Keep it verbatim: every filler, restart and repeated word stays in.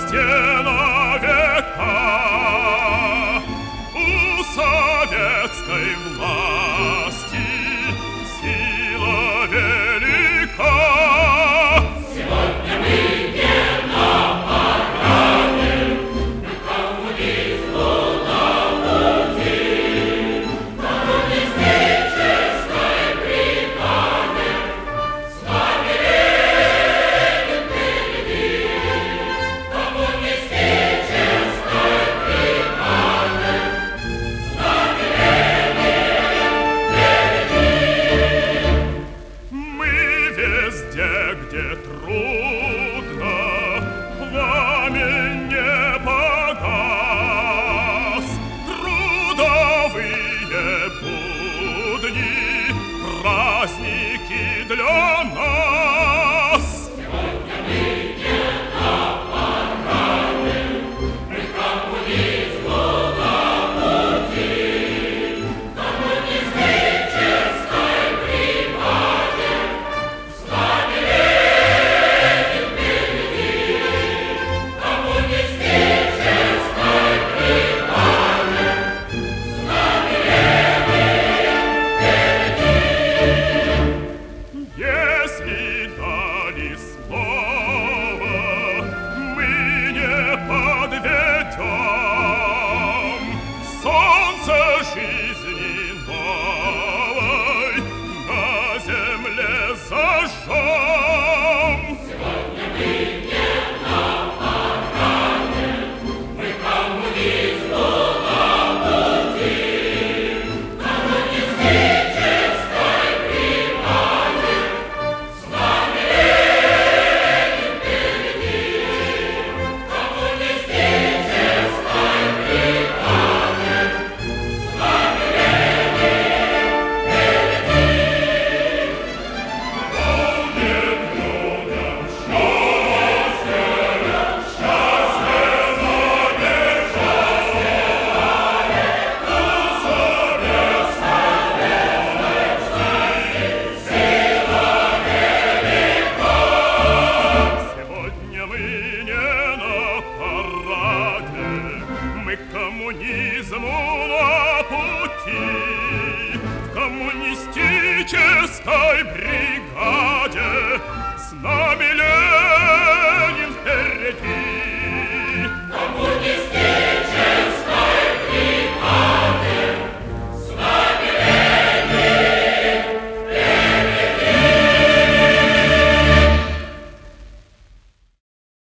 стена века у советской власти сила велика. Сегодня мы не на параде, мы коммунизму на пути, коммунистической бригаде с нами Ленин впереди, коммунистической бригаде с нами Ленин впереди. Мы везде, где трудно, пламень не погас. Трудовые будни, праздники для нас. Сегодня мы не на параде, мы коммунизму на пути, коммунистической бригаде с нами Ленин впереди, коммунистической бригаде с нами Ленин впереди. Если дали слово, мы не подведем. Солнце жизни новой на земле зажжем. Сегодня мы не на параде, мы коммунизму на пути, коммунистической бригаде с нами Ленин впереди, коммунистической бригаде с нами Сегодня мы не на параде, мы к коммунизму на пути, в коммунистической бригаде с нами Ленин впереди.